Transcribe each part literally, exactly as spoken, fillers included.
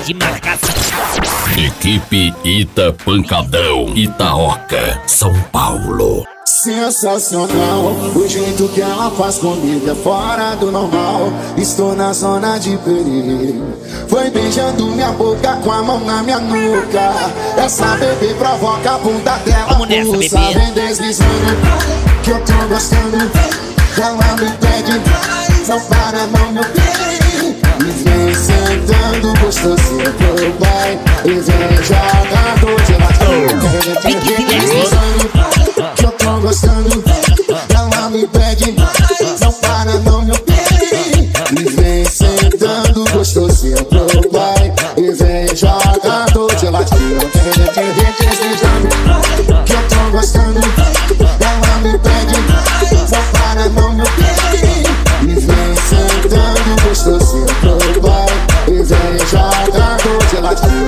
de marcação. Equipe Ita Pancadão, Itaoca, São Paulo. Sensacional, o jeito que ela faz comigo é fora do normal. Estou na zona de perigo. Foi beijando minha boca com a mão na minha nuca. Essa bebê provoca a bunda dela. Vamos nessa, pulsa, bebê. vem deslizando, que eu tô gostando. Ela me pede, não para não me pede. E vem sentando gostosinho pro pai. E vem jogando de ladinho. Vem deslizando, que eu tô gostando. Ela me pede, não para não me pede. E vem sentando gostosinho pro pai. E vem jogando de ladinho. Vem deslizando, que eu tô gostando. Ela me pede, não para não me pede. E vem sentando gostosinho pro pai. E vem jogando de ladinho.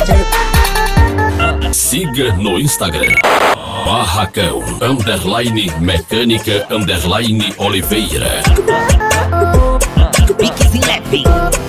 Siga no Instagram Barracão Underline Mecânica Underline Oliveira. Piquezinho leve.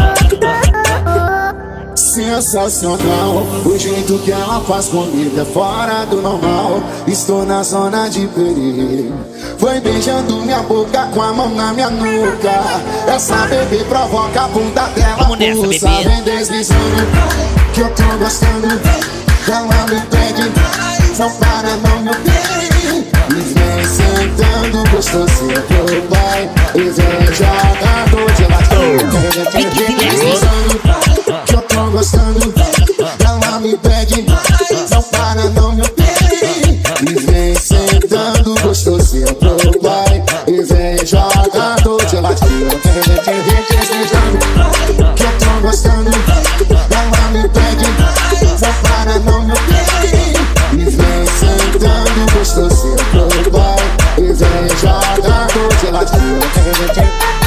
Sensacional, o jeito que ela faz comigo é fora do normal. Estou na zona de perigo. Foi beijando minha boca com a mão na minha nuca. Essa bebê provoca a bunda dela. Vamos nessa, pulsa, bebê. vem deslizando, que eu tô gostando. Ela me pede, não para não me pede. E vem sentando gostosinho pro pai. E vem jogando de ladinho. Vem deslizando, que eu tô gostando. Ela me pede, não para não me pede. E vem sentando gostosinho pro pai. E vem jogando de ladinho. Vem deslizando, que eu tô gostando. Ela me pede, não para não me pede. E vem sentando gostosinho pro pai. E vem jogando de ladinho.